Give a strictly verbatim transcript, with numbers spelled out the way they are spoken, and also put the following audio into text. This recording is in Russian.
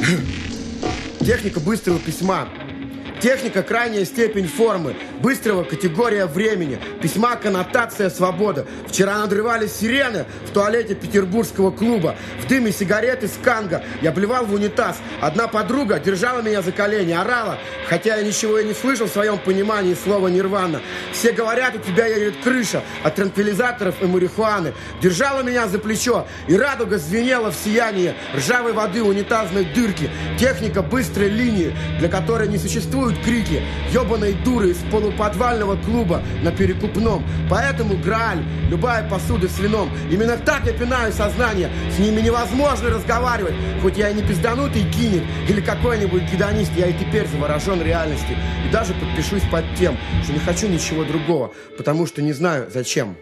Техника быстрого письма. Техника – крайняя степень формы. Быстрого – категория времени. Письма – коннотация свобода. Вчера надрывались сирены в туалете петербургского клуба. В дыме сигареты с канга. Я плевал в унитаз. Одна подруга держала меня за колени, орала. Хотя я ничего и не слышал в своем понимании слова «нирвана». Все говорят, у тебя едет крыша от транквилизаторов и марихуаны. Держала меня за плечо, и радуга звенела в сиянии ржавой воды унитазной дырки. Техника быстрой линии, для которой не существует крики ебаной дуры из полуподвального клуба на Перекупном. Поэтому Грааль, любая посуда с вином. Именно так я пинаю сознание. С ними невозможно разговаривать. Хоть я и не пизданутый киник или какой-нибудь гедонист, я и теперь заворожен реальностью. И даже подпишусь под тем, что не хочу ничего другого, потому что не знаю зачем.